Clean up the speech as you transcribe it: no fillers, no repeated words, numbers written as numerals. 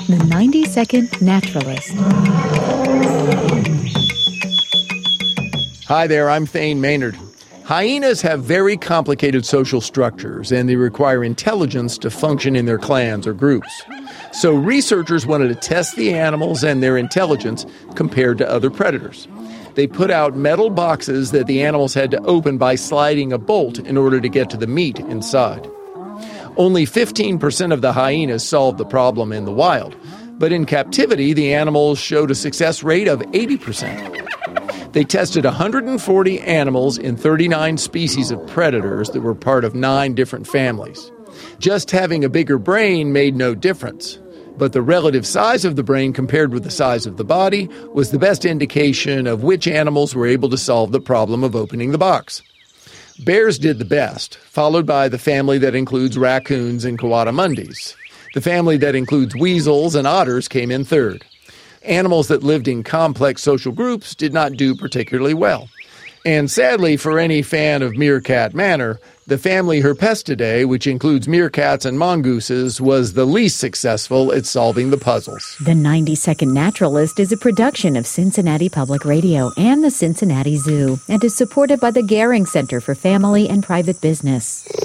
The 90-Second Naturalist. Hi there, I'm Thane Maynard. Hyenas have very complicated social structures, and they require intelligence to function in their clans or groups. So researchers wanted to test the animals and their intelligence compared to other predators. They put out metal boxes that the animals had to open by sliding a bolt in order to get to the meat inside. Only 15% of the hyenas solved the problem in the wild, but in captivity, the animals showed a success rate of 80%. They tested 140 animals in 39 species of predators that were part of 9 different families. Just having a bigger brain made no difference, but the relative size of the brain compared with the size of the body was the best indication of which animals were able to solve the problem of opening the box. Bears did the best, followed by the family that includes raccoons and coatimundis. The family that includes weasels and otters came in third. Animals that lived in complex social groups did not do particularly well. And sadly, for any fan of Meerkat Manor, the family Herpestidae, which includes meerkats and mongooses, was the least successful at solving the puzzles. The 90-Second Naturalist is a production of Cincinnati Public Radio and the Cincinnati Zoo and is supported by the Gehring Center for Family and Private Business.